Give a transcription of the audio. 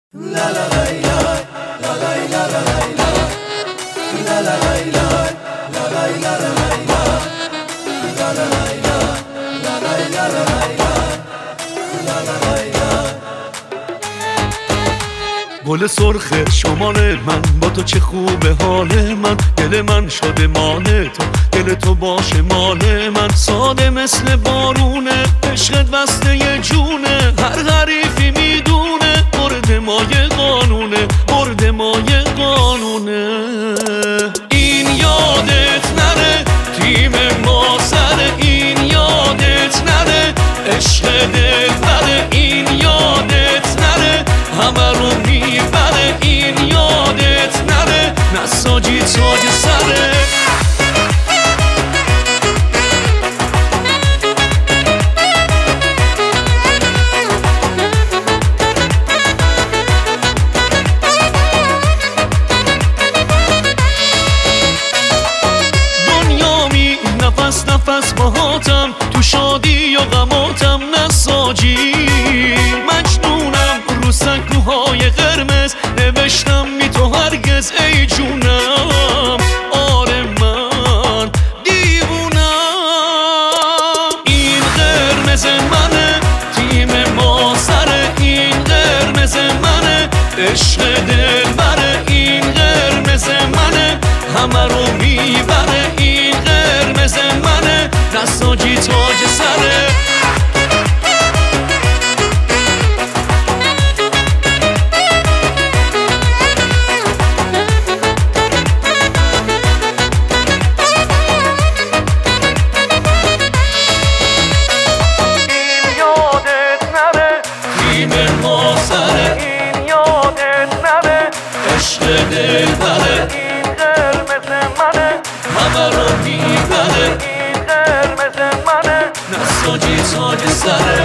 گل سرخ شمال من، با تو چه خوبه حال من. دل من شده مال تو، دل تو باشه مال من. ساده مثل بارونه، عشقت بسته یه جونه. هر حریفی میدونه برد ما یه قانونه، برد ما یه قانونه. این یادت نره تیم ما سره، این یادت نره عشق دلبره. این یادت نره همه رو میبره. این یادت نره نساجی تاج سره. دنیامی نفس نفس باهاتم، تو شادی و غماتم نساجی. مجنونم رو سکوهای قرمز، نوشتم بی تو هرگز ای جونم. آره من دیوونم. این قرمز منه تیم ما سره، این قرمز منه عشق دلبره. این قرمز منه همه رو میبره. این قرمز منه نساجی تاج سره. عشق دلبره. این قرمز منه همه رو میبره. این قرمز منه نساجی تاج سره.